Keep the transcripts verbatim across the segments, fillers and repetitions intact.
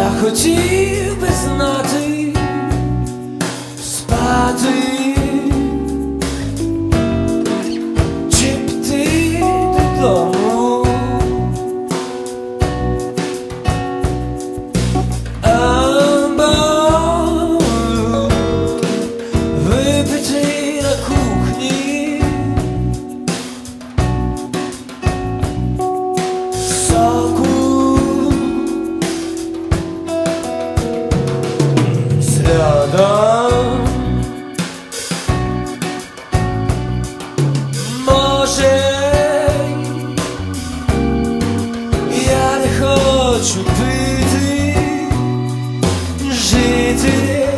Я хотів би знати, спати, чи піти додому, або випити на кухні соку. Рядом, може, я не хочу пити, жити,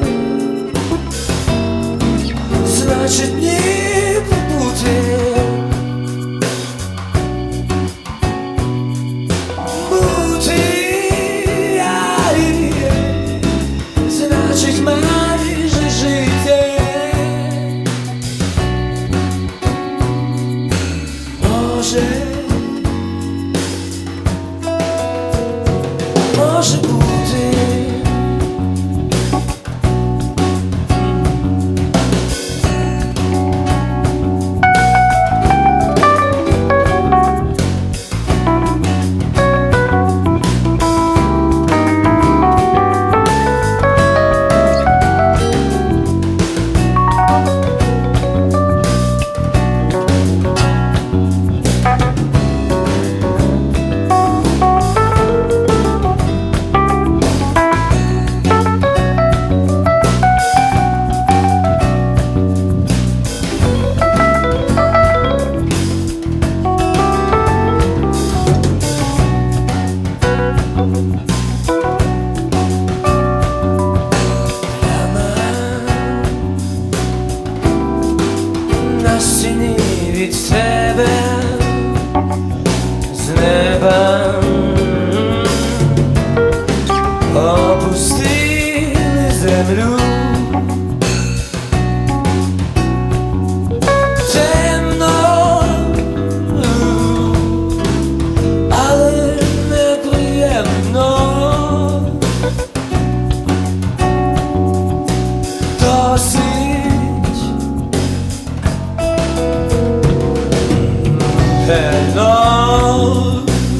значить ні побути, бути, значить майже жити. Може, може бути. На стіні від тебе з неба опустили землю. Темно, але неприємно. Досить темно,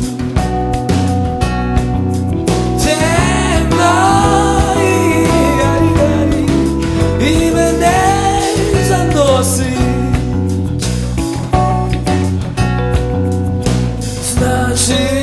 темно, і мене заносить, значить